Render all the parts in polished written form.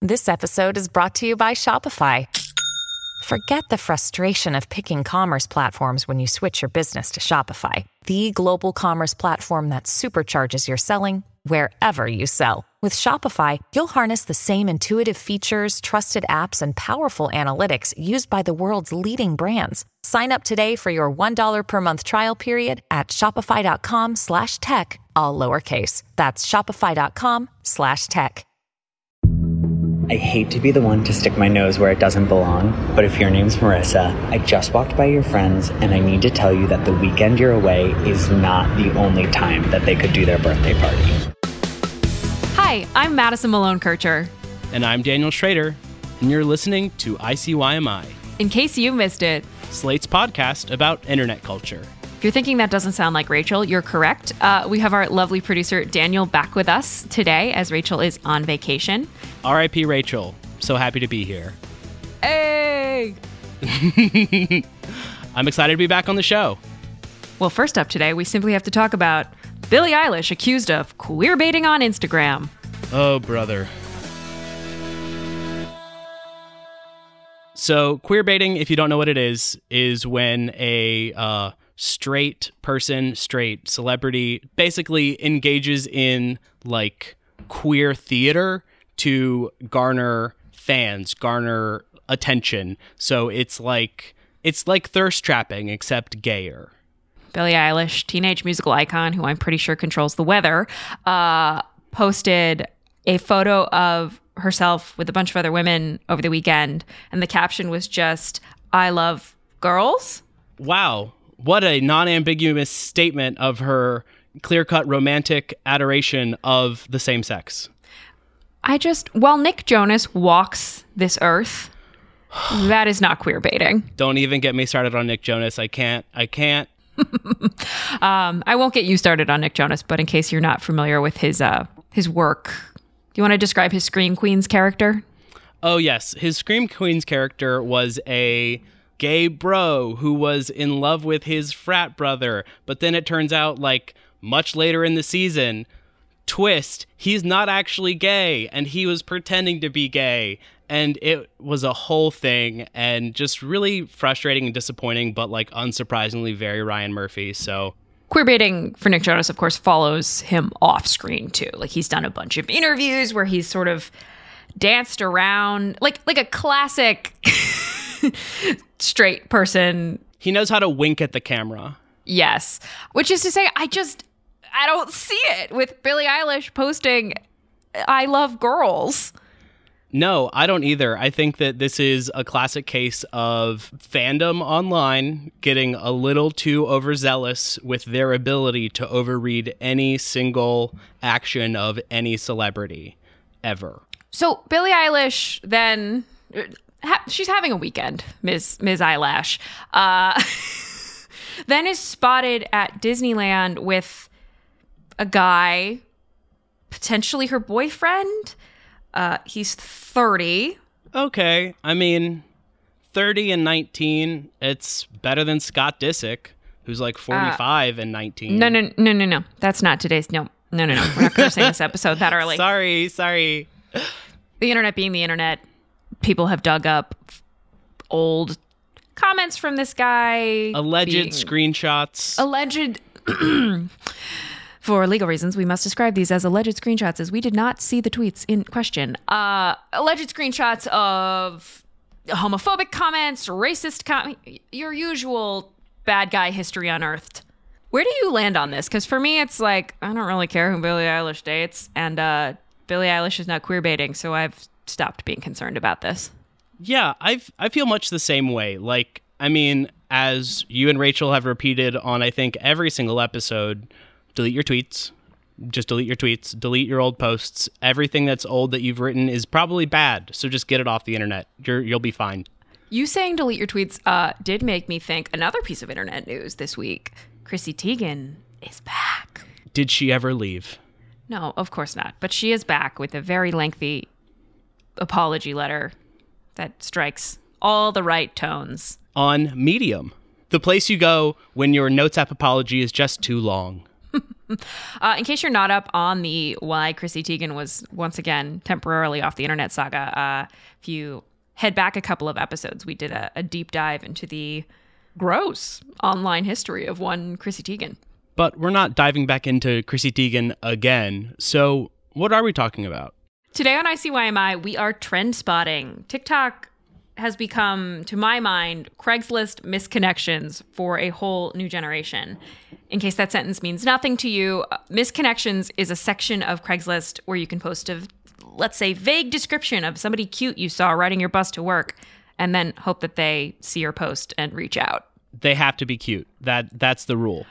This episode is brought to you by Shopify. Forget the frustration of picking commerce platforms when you switch your business to Shopify, the global commerce platform that supercharges your selling wherever you sell. With Shopify, you'll harness the same intuitive features, trusted apps, and powerful analytics used by the world's leading brands. Sign up today for your $1 per month trial period at shopify.com/tech, all lowercase. That's shopify.com/tech. I hate to be the one to stick my nose where it doesn't belong, but if your name's Marissa, I just walked by your friends and I need to tell you that the weekend you're away is not the only time that they could do their birthday party. Hi, I'm Madison Malone Kircher. And I'm Daniel Schrader, and you're listening to ICYMI. In case you missed it, Slate's podcast about internet culture. If you're thinking that doesn't sound like Rachel, you're correct. We have our lovely producer, Daniel, back with us today as Rachel is on vacation. R.I.P. Rachel. So happy to be here. Hey! I'm excited to be back on the show. Well, first up today, we simply have to talk about Billie Eilish accused of queer baiting on Instagram. Oh, brother. So queer baiting, if you don't know what it is when a straight person, straight celebrity, basically engages in like queer theater to garner fans, garner attention. So it's like thirst trapping, except gayer. Billie Eilish, teenage musical icon who I'm pretty sure controls the weather, posted a photo of herself with a bunch of other women over the weekend, and the caption was just, "I love girls." Wow. What a non-ambiguous statement of her clear-cut romantic adoration of the same sex. While Nick Jonas walks this earth, that is not queer baiting. Don't even get me started on Nick Jonas. I can't. I won't get you started on Nick Jonas, but in case you're not familiar with his work, do you want to describe his Scream Queens character? Oh, yes. His Scream Queens character was a gay bro who was in love with his frat brother. But then it turns out, like, much later in the season, twist, he's not actually gay, and he was pretending to be gay. And it was a whole thing, and just really frustrating and disappointing, but, like, unsurprisingly very Ryan Murphy, so... Queer baiting for Nick Jonas, of course, follows him off screen, too. Like, he's done a bunch of interviews where he's sort of danced around, like a classic straight person. He knows how to wink at the camera. Yes. Which is to say, I don't see it with Billie Eilish posting, "I love girls." No, I don't either. I think that this is a classic case of fandom online getting a little too overzealous with their ability to overread any single action of any celebrity ever. So Billie Eilish then, she's having a weekend, Ms. Eyelash, then is spotted at Disneyland with a guy, potentially her boyfriend. He's 30. Okay. I mean, 30 and 19, it's better than Scott Disick, who's like 45 and 19. No. That's not today's. No. We're not going to sing this episode that early. Sorry. The internet being the internet, people have dug up old comments from this guy. Alleged screenshots. For legal reasons, we must describe these as alleged screenshots, as we did not see the tweets in question. Alleged screenshots of homophobic comments, racist comments, your usual bad guy history unearthed. Where do you land on this? Because for me, it's like, I don't really care who Billie Eilish dates, and Billie Eilish is not queer baiting, so I've stopped being concerned about this. Yeah, I feel much the same way. Like, I mean, as you and Rachel have repeated on, I think, every single episode, delete your tweets. Just delete your tweets. Delete your old posts. Everything that's old that you've written is probably bad, so just get it off the internet. You'll be fine. You saying delete your tweets did make me think another piece of internet news this week. Chrissy Teigen is back. Did she ever leave? No, of course not. But she is back with a very lengthy apology letter that strikes all the right tones. On Medium, the place you go when your Notes app apology is just too long. In case you're not up on the why Chrissy Teigen was once again temporarily off the internet saga, if you head back a couple of episodes, we did a deep dive into the gross online history of one Chrissy Teigen. But we're not diving back into Chrissy Teigen again. So what are we talking about? Today on ICYMI, we are trend spotting. TikTok has become, to my mind, Craigslist misconnections for a whole new generation. In case that sentence means nothing to you, misconnections is a section of Craigslist where you can post a, let's say, vague description of somebody cute you saw riding your bus to work, and then hope that they see your post and reach out. They have to be cute. That's the rule.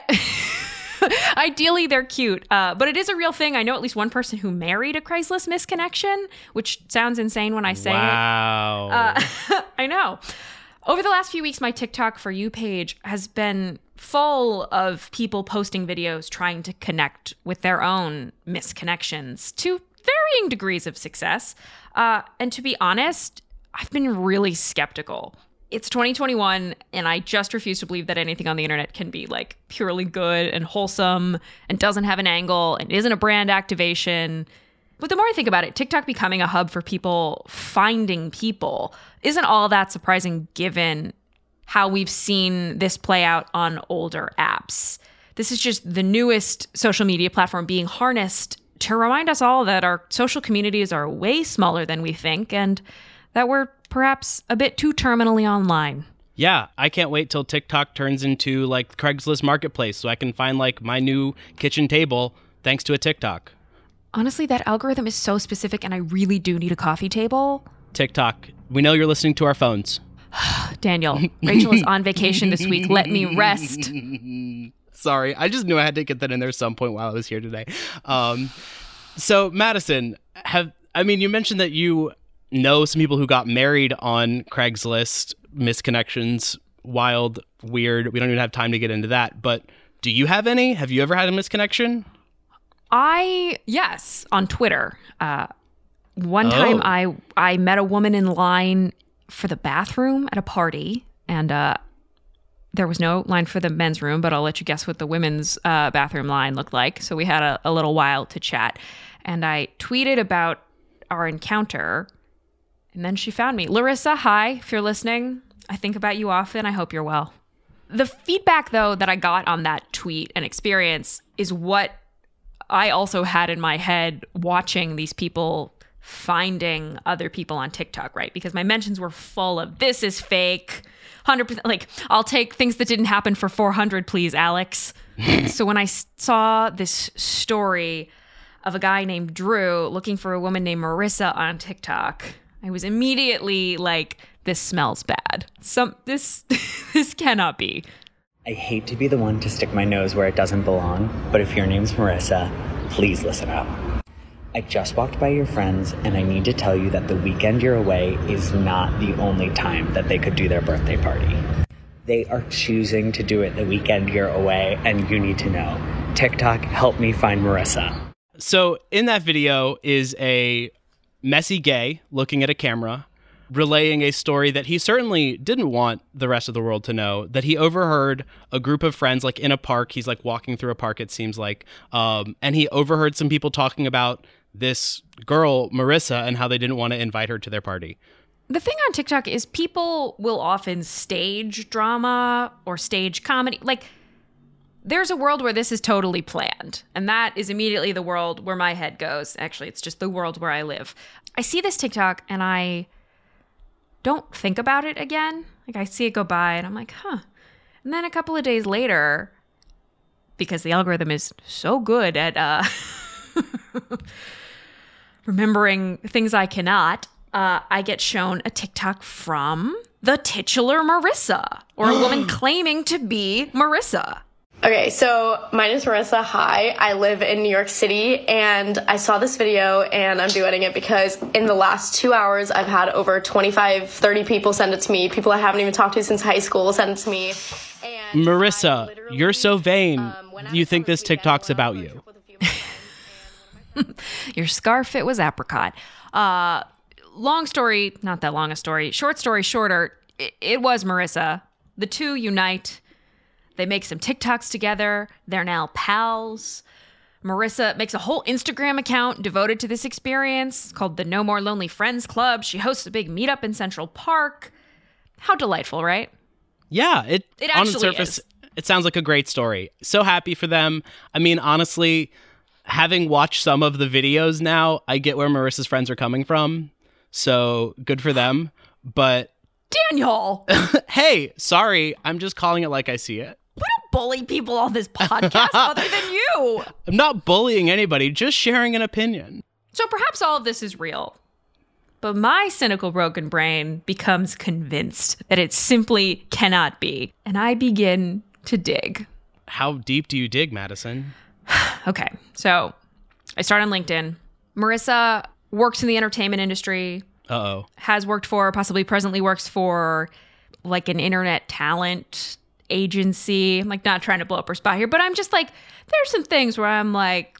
Ideally, they're cute, but it is a real thing. I know at least one person who married a Craigslist misconnection, which sounds insane when I say it. Wow. I know. Over the last few weeks, my TikTok For You page has been full of people posting videos trying to connect with their own misconnections to varying degrees of success. And to be honest, I've been really skeptical. It's 2021, and I just refuse to believe that anything on the internet can be like purely good and wholesome and doesn't have an angle and isn't a brand activation. But the more I think about it, TikTok becoming a hub for people finding people isn't all that surprising given how we've seen this play out on older apps. This is just the newest social media platform being harnessed to remind us all that our social communities are way smaller than we think and that we're perhaps a bit too terminally online. Yeah, I can't wait till TikTok turns into like Craigslist Marketplace so I can find like my new kitchen table thanks to a TikTok. Honestly, that algorithm is so specific and I really do need a coffee table. TikTok, we know you're listening to our phones. Daniel, Rachel is on vacation this week. Let me rest. Sorry, I just knew I had to get that in there some point while I was here today. So Madison, you mentioned that you know some people who got married on Craigslist misconnections. Wild, weird. We don't even have time to get into that. But do you have any? Have you ever had a misconnection? Yes, on Twitter. One time I met a woman in line for the bathroom at a party, and there was no line for the men's room, but I'll let you guess what the women's bathroom line looked like. So we had a little while to chat, and I tweeted about our encounter, and then she found me. Larissa, hi, if you're listening. I think about you often. I hope you're well. The feedback, though, that I got on that tweet and experience is what I also had in my head watching these people finding other people on TikTok, right? Because my mentions were full of, this is fake, 100%, like, I'll take things that didn't happen for 400, please, Alex. So when I saw this story of a guy named Drew looking for a woman named Marissa on TikTok, I was immediately like, this smells bad. This cannot be. I hate to be the one to stick my nose where it doesn't belong, but if your name's Marissa, please listen up. I just walked by your friends, and I need to tell you that the weekend you're away is not the only time that they could do their birthday party. They are choosing to do it the weekend you're away, and you need to know. TikTok, help me find Marissa. So in that video is a messy gay looking at a camera, relaying a story that he certainly didn't want the rest of the world to know, that he overheard a group of friends, like in a park. He's like walking through a park, it seems like. And he overheard some people talking about this girl, Marissa, and how they didn't want to invite her to their party. The thing on TikTok is people will often stage drama or stage comedy. Like, there's a world where this is totally planned. And that is immediately the world where my head goes. Actually, it's just the world where I live. I see this TikTok and I don't think about it again. Like, I see it go by and I'm like, huh. And then a couple of days later, because the algorithm is so good at remembering things I cannot, I get shown a TikTok from the titular Marissa, or a woman claiming to be Marissa. Okay, so my name is Marissa. Hi, I live in New York City, and I saw this video, and I'm doing it because in the last 2 hours, I've had over 25, 30 people send it to me. People I haven't even talked to since high school send it to me. And Marissa, you're so vain. You think this TikTok's about you. Your scarf, it was apricot. Long story, not that long a story. Short story shorter, it was Marissa. The two unite. They make some TikToks together. They're now pals. Marissa makes a whole Instagram account devoted to this experience called the No More Lonely Friends Club. She hosts a big meetup in Central Park. How delightful, right? Yeah, it actually on the surface, is. It sounds like a great story. So happy for them. I mean, honestly, having watched some of the videos now, I get where Marissa's friends are coming from. So good for them. But Daniel! hey, sorry, I'm just calling it like I see it. We don't bully people on this podcast other than you. I'm not bullying anybody, just sharing an opinion. So perhaps all of this is real. But my cynical broken brain becomes convinced that it simply cannot be. And I begin to dig. How deep do you dig, Madison? Okay, so I start on LinkedIn. Marissa works in the entertainment industry. Uh-oh. Has worked for, possibly presently works for, like an internet talent agency. I'm like not trying to blow up her spot here, but I'm just like, there's some things where I'm like,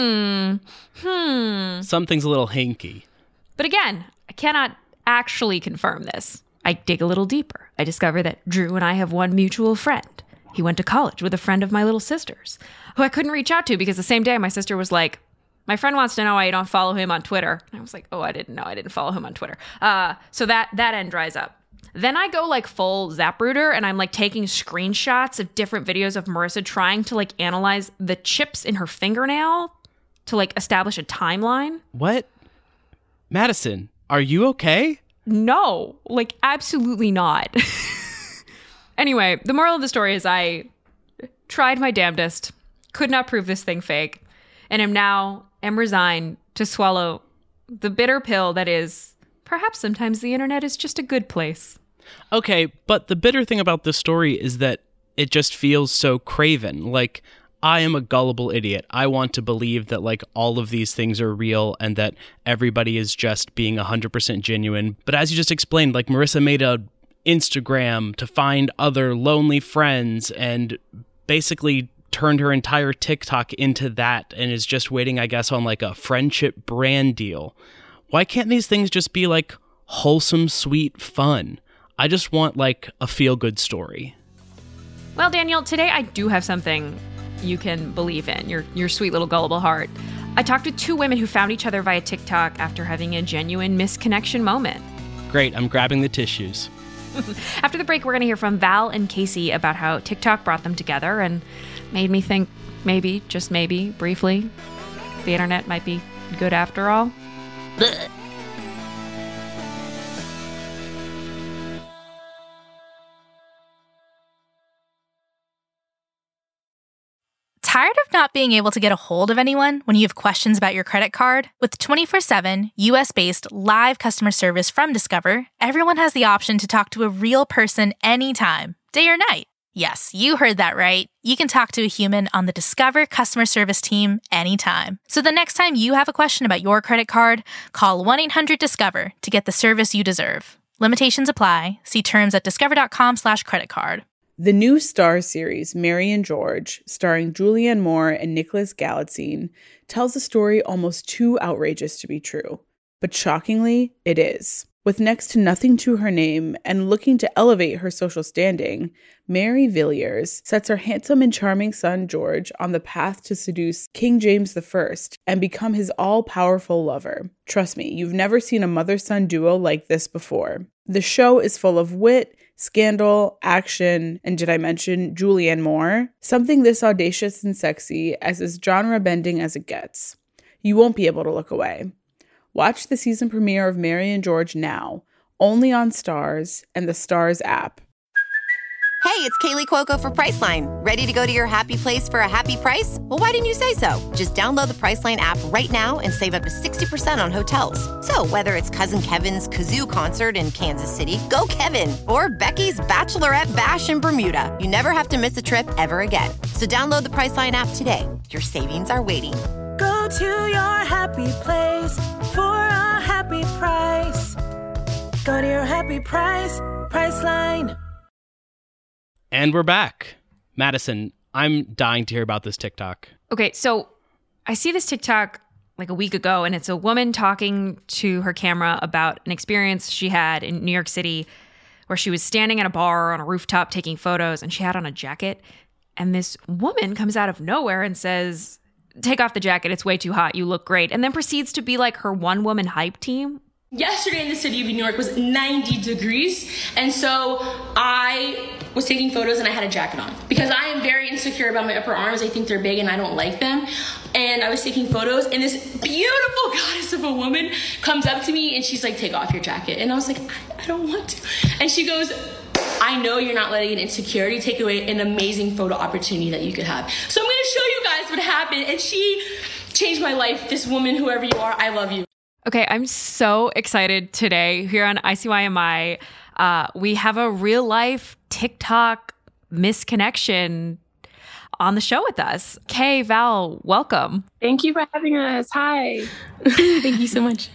Something's a little hinky. But again, I cannot actually confirm this. I dig a little deeper. I discover that Drew and I have one mutual friend. He went to college with a friend of my little sister's, who I couldn't reach out to because the same day my sister was like, my friend wants to know why you don't follow him on Twitter. And I was like, oh, I didn't know. I didn't follow him on Twitter. So that end dries up. Then I go like full Zapruder and I'm like taking screenshots of different videos of Marissa trying to like analyze the chips in her fingernail to like establish a timeline. What? Madison, are you okay? No, like absolutely not. Anyway, the moral of the story is I tried my damnedest, could not prove this thing fake, and am resigned to swallow the bitter pill that is perhaps sometimes the internet is just a good place. Okay, but the bitter thing about this story is that it just feels so craven. Like, I am a gullible idiot. I want to believe that, like, all of these things are real and that everybody is just being 100% genuine. But as you just explained, like, Marissa made a Instagram to find other lonely friends and basically turned her entire TikTok into that and is just waiting, I guess, on, like, a friendship brand deal. Why can't these things just be, like, wholesome, sweet fun? I just want, like, a feel-good story. Well, Daniel, today I do have something you can believe in, your sweet little gullible heart. I talked to two women who found each other via TikTok after having a genuine misconnection moment. Great, I'm grabbing the tissues. After the break, we're going to hear from Val and Casey about how TikTok brought them together and made me think maybe, just maybe, briefly, the internet might be good after all. Blech. Tired of not being able to get a hold of anyone when you have questions about your credit card? With 24/7 US-based live customer service from Discover, everyone has the option to talk to a real person anytime, day or night. Yes, you heard that right. You can talk to a human on the Discover customer service team anytime. So the next time you have a question about your credit card, call 1-800-DISCOVER to get the service you deserve. Limitations apply. See terms at discover.com/creditcard. The new Starz series, Mary and George, starring Julianne Moore and Nicholas Galitzine, tells a story almost too outrageous to be true. But shockingly, it is. With next to nothing to her name and looking to elevate her social standing, Mary Villiers sets her handsome and charming son George on the path to seduce King James I and become his all-powerful lover. Trust me, you've never seen a mother-son duo like this before. The show is full of wit, scandal, action, and did I mention Julianne Moore? Something this audacious and sexy as is genre-bending as it gets. You won't be able to look away. Watch the season premiere of Mary and George now, only on Starz and the Starz app. Hey, it's Kaylee Cuoco for Priceline. Ready to go to your happy place for a happy price? Well, why didn't you say so? Just download the Priceline app right now and save up to 60% on hotels. So whether it's Cousin Kevin's Kazoo Concert in Kansas City, go Kevin, or Becky's Bachelorette Bash in Bermuda, you never have to miss a trip ever again. So download the Priceline app today. Your savings are waiting. Go to your happy place for a happy price. Go to your happy price, Priceline. And we're back. Madison, I'm dying to hear about this TikTok. Okay, so I see this TikTok like a week ago, and it's a woman talking to her camera about an experience she had in New York City where she was standing at a bar on a rooftop taking photos, and she had on a jacket. And this woman comes out of nowhere and says, take off the jacket. It's way too hot. You look great. And then proceeds to be like her one-woman hype team. Yesterday in the city of New York was 90 degrees. And so I was taking photos and I had a jacket on because I am very insecure about my upper arms. I think they're big and I don't like them. And I was taking photos and this beautiful goddess of a woman comes up to me and she's like, take off your jacket. And I was like, I don't want to. And she goes, I know you're not letting an insecurity take away an amazing photo opportunity that you could have. So I'm going to show you guys what happened. And she changed my life. This woman, whoever you are, I love you. Okay, I'm so excited today here on ICYMI. We have a real life TikTok misconnection on the show with us. Kay, Val, welcome. Thank you for having us. Hi. Thank you so much.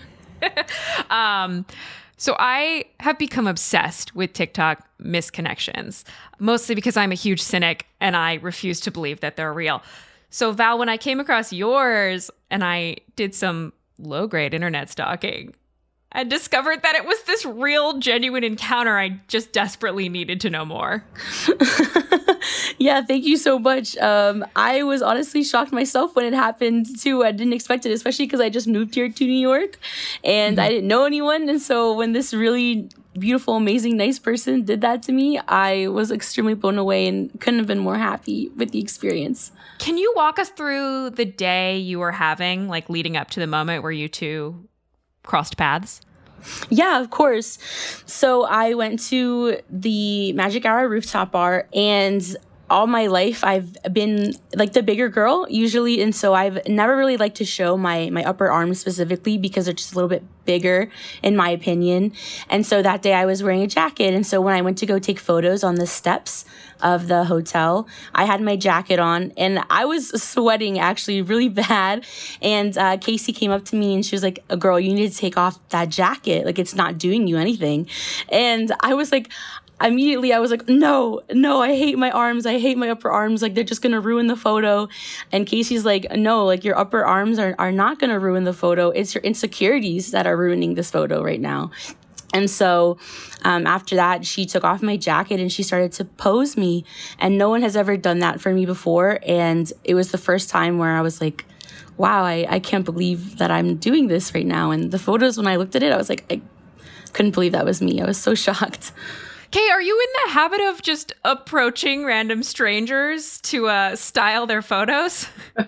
So I have become obsessed with TikTok misconnections, mostly because I'm a huge cynic and I refuse to believe that they're real. So Val, when I came across yours and I did some low-grade internet stalking, I discovered that it was this real, genuine encounter I just desperately needed to know more. Yeah, thank you so much. I was honestly shocked myself when it happened, too. I didn't expect it, especially because I just moved here to New York, and I didn't know anyone. And so when this really beautiful, amazing, nice person did that to me, I was extremely blown away and couldn't have been more happy with the experience. Can you walk us through the day you were having, like leading up to the moment where you two crossed paths? Yeah, of course. So I went to the Magic Hour rooftop bar, and all my life I've been like the bigger girl usually, and so I've never really liked to show my upper arms specifically because they're just a little bit bigger in my opinion. And so that day I was wearing a jacket, and so when I went to go take photos on the steps of the hotel, I had my jacket on and I was sweating actually really bad. And Casey came up to me and she was like, girl, you need to take off that jacket. Like, it's not doing you anything. And I was like, immediately I was like, no, I hate my arms. I hate my upper arms. Like, they're just going to ruin the photo. And Casey's like, no, like your upper arms are not going to ruin the photo. It's your insecurities that are ruining this photo right now. And so after that, she took off my jacket and she started to pose me. And no one has ever done that for me before. And it was the first time where I was like, wow, I can't believe that I'm doing this right now. And the photos, when I looked at it, I was like, I couldn't believe that was me. I was so shocked. Kay, are you in the habit of just approaching random strangers to style their photos?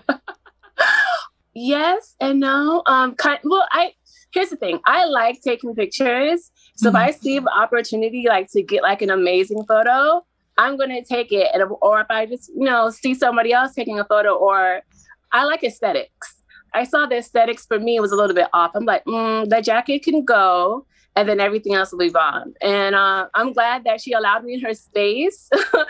Yes and no. Here's the thing. I like taking pictures. So if I see an opportunity like to get like an amazing photo, I'm going to take it. Or if I just, see somebody else taking a photo, or I like aesthetics. I saw the aesthetics for me was a little bit off. I'm like, the jacket can go and then everything else will be on. And I'm glad that she allowed me in her space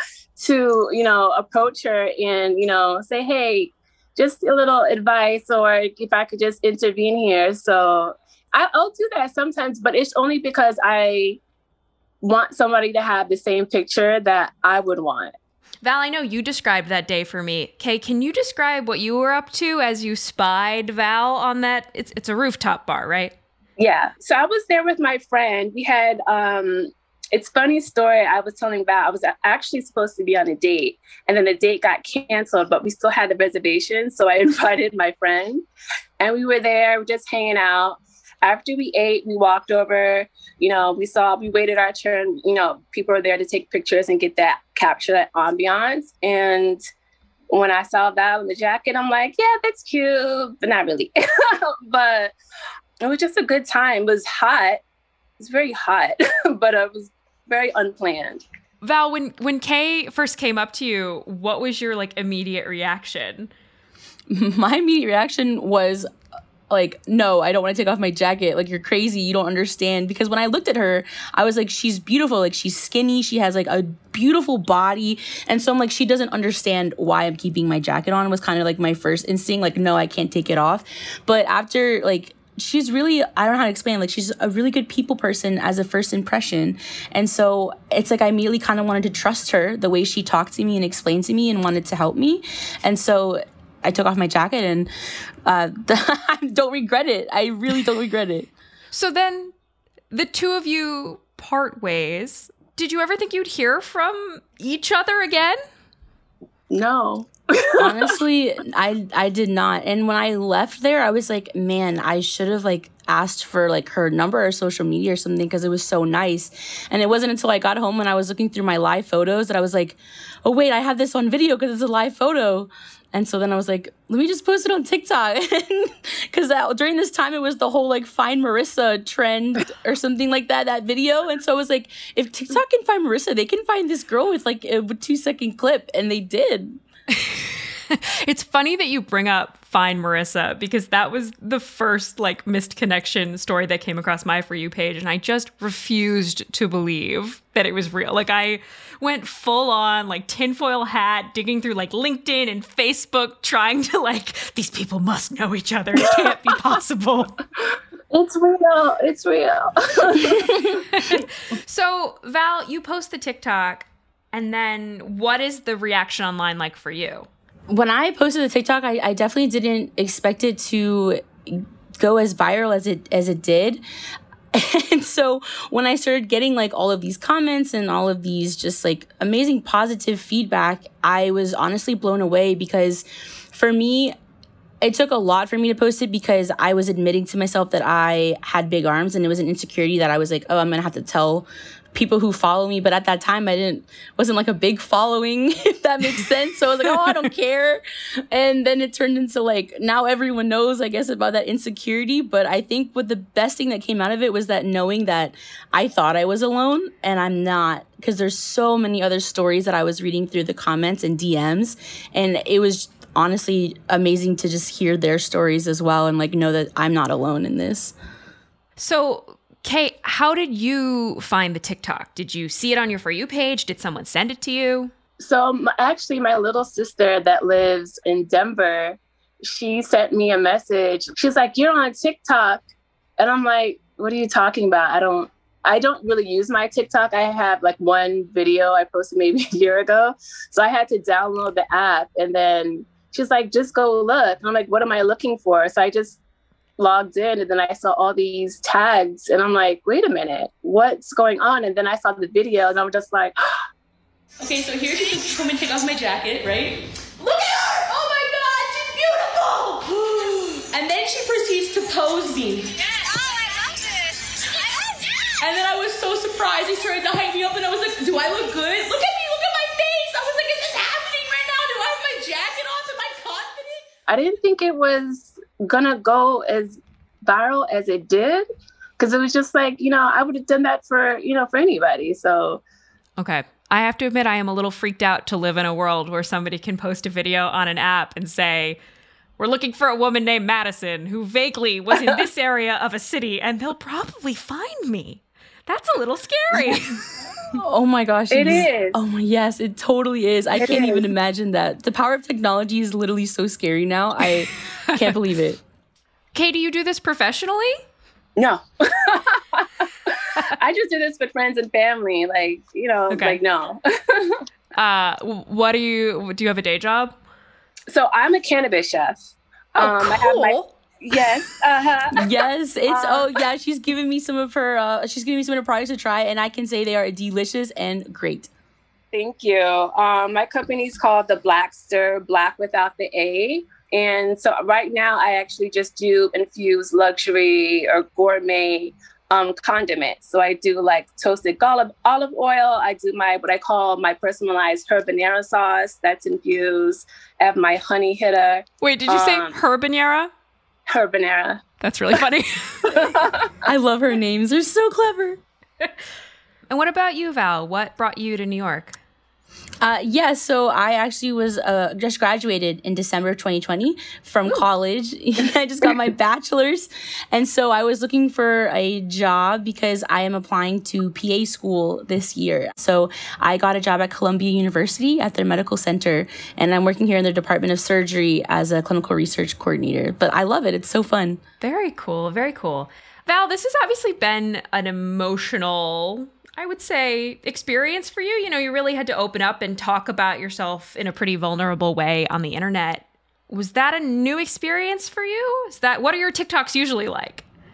to, approach her and, say, hey, just a little advice, or if I could just intervene here. So I'll do that sometimes, but it's only because I want somebody to have the same picture that I would want. Val, I know you described that day for me. Kay, can you describe what you were up to as you spied Val on that? It's a rooftop bar, right? Yeah. So I was there with my friend. We had, it's a funny story. I was telling Val, I was actually supposed to be on a date, and then the date got canceled, but we still had the reservation. So I invited my friend, and we were there just hanging out. After we ate, we walked over, we waited our turn, people were there to take pictures and capture that ambiance. And when I saw Val in the jacket, I'm like, yeah, that's cute, but not really. But it was just a good time. It was hot. It was very hot, but it was very unplanned. Val, when Kay first came up to you, what was your immediate reaction? My immediate reaction was like, no, I don't want to take off my jacket. Like, you're crazy. You don't understand. Because when I looked at her, I was like, she's beautiful. Like, she's skinny. She has a beautiful body. And so I'm like, she doesn't understand why I'm keeping my jacket on. It was kind of my first instinct. Like, no, I can't take it off. But after she's really, I don't know how to explain, she's a really good people person as a first impression. And so it's I immediately kind of wanted to trust her, the way she talked to me and explained to me and wanted to help me. And so I took off my jacket and I don't regret it. I really don't regret it. So then the two of you part ways. Did you ever think you'd hear from each other again? No. Honestly, I did not. And when I left there, I was like, man, I should have like asked for like her number or social media or something because it was so nice. And it wasn't until I got home and I was looking through my live photos that I was like, oh wait, I have this on video because it's a live photo. And so then I was like, let me just post it on TikTok. Because during this time, it was the whole like find Marissa trend or something like that video. And so I was like, if TikTok can find Marissa, they can find this girl with like a 2-second clip. And they did. It's funny that you bring up Find Marissa because that was the first like missed connection story that came across my For You page. And I just refused to believe that it was real. Like I went full on like tinfoil hat, digging through like LinkedIn and Facebook, trying to like, these people must know each other. It can't be possible. It's real. It's real. So Val, you post the TikTok and then what is the reaction online like for you? When I posted the TikTok, I definitely didn't expect it to go as viral as it did. And so when I started getting like all of these comments and all of these just like amazing positive feedback, I was honestly blown away because for me, it took a lot for me to post it because I was admitting to myself that I had big arms and it was an insecurity that I was like, oh, I'm going to have to tell people who follow me. But at that time, wasn't like a big following, if that makes sense. So I was like, oh, I don't care. And then it turned into like, now everyone knows, I guess, about that insecurity. But I think what the best thing that came out of it was that knowing that I thought I was alone and I'm not, because there's so many other stories that I was reading through the comments and DMs. And it was honestly amazing to just hear their stories as well and like know that I'm not alone in this. So Kate, how did you find the TikTok? Did you see it on your For You page? Did someone send it to you? So actually, my little sister that lives in Denver, she sent me a message. She's like, you're on TikTok. And I'm like, what are you talking about? I don't really use my TikTok. I have like one video I posted maybe a year ago. So I had to download the app. And then she's like, just go look. And I'm like, what am I looking for? So I just logged in and then I saw all these tags and I'm like, wait a minute, what's going on? And then I saw the video and I'm just like, okay, so here she's come and take off my jacket, right? Look at her! Oh my God, she's beautiful! And then she proceeds to pose me. Yes, oh, I love this. And then I was so surprised. He started to hype me up and I was like, do I look good? Look at me, look at my face. I was like, is this happening right now? Do I have my jacket off? Am I confident? I didn't think it was gonna go as viral as it did because it was just like, I would have done that for anybody. So okay, I have to admit I am a little freaked out to live in a world where somebody can post a video on an app and say, we're looking for a woman named Madison who vaguely was in this area of a city and they'll probably find me. That's a little scary. Oh my gosh. It is. Oh my, yes, it totally is. I can't even imagine that. The power of technology is literally so scary now. I can't believe it. Kay, do you do this professionally? No. I just do this with friends and family. Like, like, no. What do you have a day job? So I'm a cannabis chef. Oh, cool. I have my yes. Yes. It's she's giving me some of her products to try and I can say they are delicious and great. Thank you. My company's called The Blackster, Black without the A. And so right now I actually just do infused luxury or gourmet condiments. So I do like toasted olive oil. I do what I call my personalized habanero sauce that's infused. I have my honey hitter. Wait, did you say habanero? Habanero. That's really funny. I love her names. They're so clever. And what about you, Val? What brought you to New York? So I actually was just graduated in December of 2020 from college. I just got my bachelor's. And so I was looking for a job because I am applying to PA school this year. So I got a job at Columbia University at their medical center. And I'm working here in their Department of Surgery as a clinical research coordinator. But I love it. It's so fun. Very cool. Very cool. Val, this has obviously been an emotional, I would say, experience for you. You really had to open up and talk about yourself in a pretty vulnerable way on the internet. Was that a new experience for you? What are your TikToks usually like?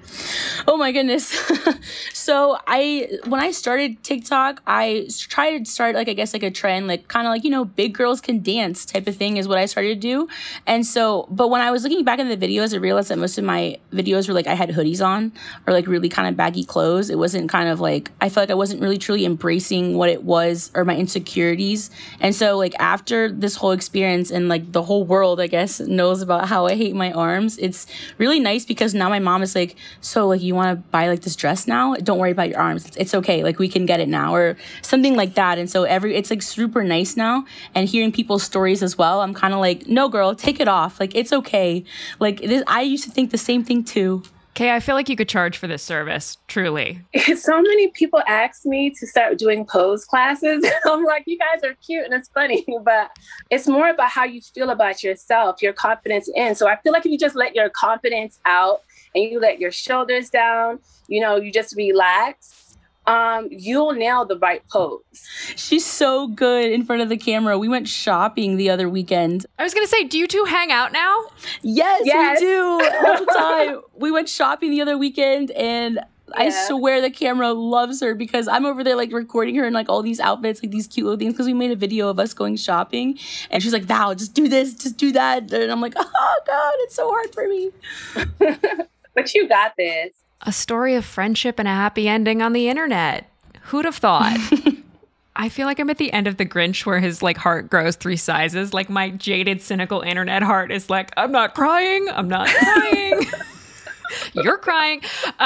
Oh my goodness. So when I started TikTok, I tried to start like, I guess like a trend, like kind of like, you know, big girls can dance type of thing is what I started to do. And so, but when I was looking back in the videos, I realized that most of my videos were like, I had hoodies on or like really kind of baggy clothes. It wasn't kind of like, I felt like I wasn't really truly embracing what it was or my insecurities. And so like after this whole experience and like the whole world, I guess, knows about how I hate my arms, it's really nice because now my mom is like, so like you want to buy like this dress now? Don't worry about your arms. It's okay. Like we can get it now or something like that. And so it's like super nice now. And hearing people's stories as well, I'm kind of like, no girl, take it off. Like it's okay. Like this, I used to think the same thing too. Kay, I feel like you could charge for this service, truly. So many people ask me to start doing pose classes. I'm like, you guys are cute and it's funny, but it's more about how you feel about yourself, your confidence in. So I feel like if you just let your confidence out and you let your shoulders down, you know, you just relax, you'll nail the right pose. She's so good in front of the camera. We went shopping the other weekend. I was going to say, do you two hang out now? Yes, we do all the time. We went shopping the other weekend and I swear the camera loves her because I'm over there like recording her in like all these outfits, like these cute little things because we made a video of us going shopping and she's like, Val, just do this, just do that. And I'm like, oh God, it's so hard for me. But you got this. A story of friendship and a happy ending on the internet. Who'd have thought? I feel like I'm at the end of The Grinch where his like heart grows 3 sizes. Like my jaded, cynical internet heart is like, I'm not crying. I'm not crying. You're crying.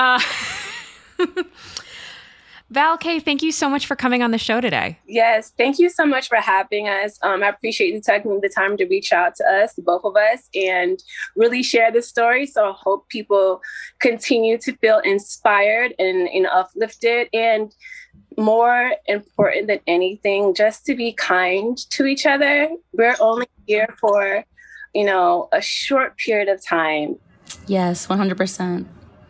Val, Kay, thank you so much for coming on the show today. Yes, thank you so much for having us. I appreciate you taking the time to reach out to us, both of us, and really share the story. So I hope people continue to feel inspired and uplifted, and more important than anything, just to be kind to each other. We're only here for, you know, a short period of time. Yes, 100%.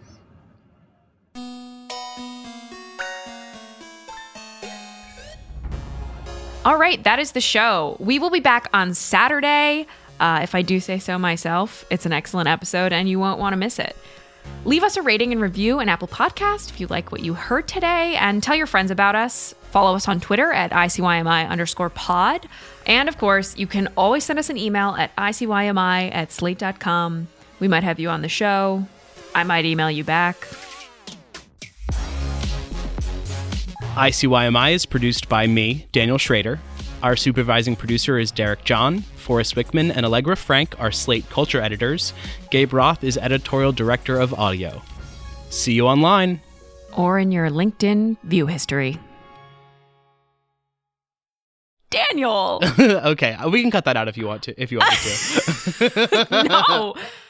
All right, that is the show. We will be back on Saturday. If I do say so myself, it's an excellent episode and you won't want to miss it. Leave us a rating and review in Apple Podcast if you like what you heard today, and tell your friends about us. Follow us on Twitter at ICYMI_pod. And of course, you can always send us an email at ICYMI@slate.com. We might have you on the show. I might email you back. ICYMI is produced by me, Daniel Schrader. Our supervising producer is Derek John. Forrest Wickman and Allegra Frank are Slate Culture editors. Gabe Roth is editorial director of audio. See you online. Or in your LinkedIn view history. Daniel! Okay, we can cut that out if you want to. No!